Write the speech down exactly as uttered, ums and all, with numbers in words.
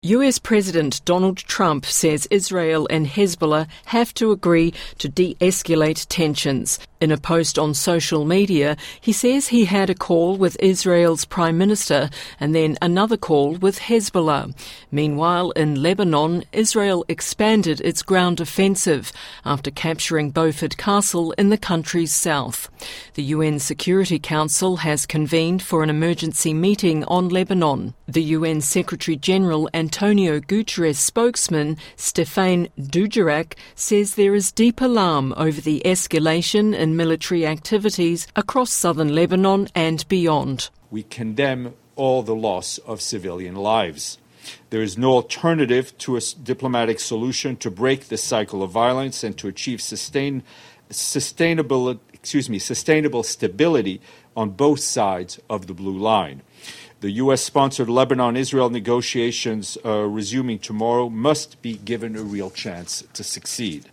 U S President Donald Trump says Israel and Hezbollah have to agree to de-escalate tensions. In a post on social media, he says he had a call with Israel's Prime Minister and then another call with Hezbollah. Meanwhile, in Lebanon, Israel expanded its ground offensive after capturing Beaufort Castle in the country's south. The U N Security Council has convened for an emergency meeting on Lebanon. The U N Secretary-General Antonio Guterres spokesman Stéphane Dujarric says there is deep alarm over the escalation in military activities across southern Lebanon and beyond. We condemn all the loss of civilian lives. There is no alternative to a diplomatic solution to break the cycle of violence and to achieve sustain, sustainable, excuse me, sustainable stability on both sides of the blue line. The U S-sponsored Lebanon-Israel negotiations uh, resuming tomorrow must be given a real chance to succeed.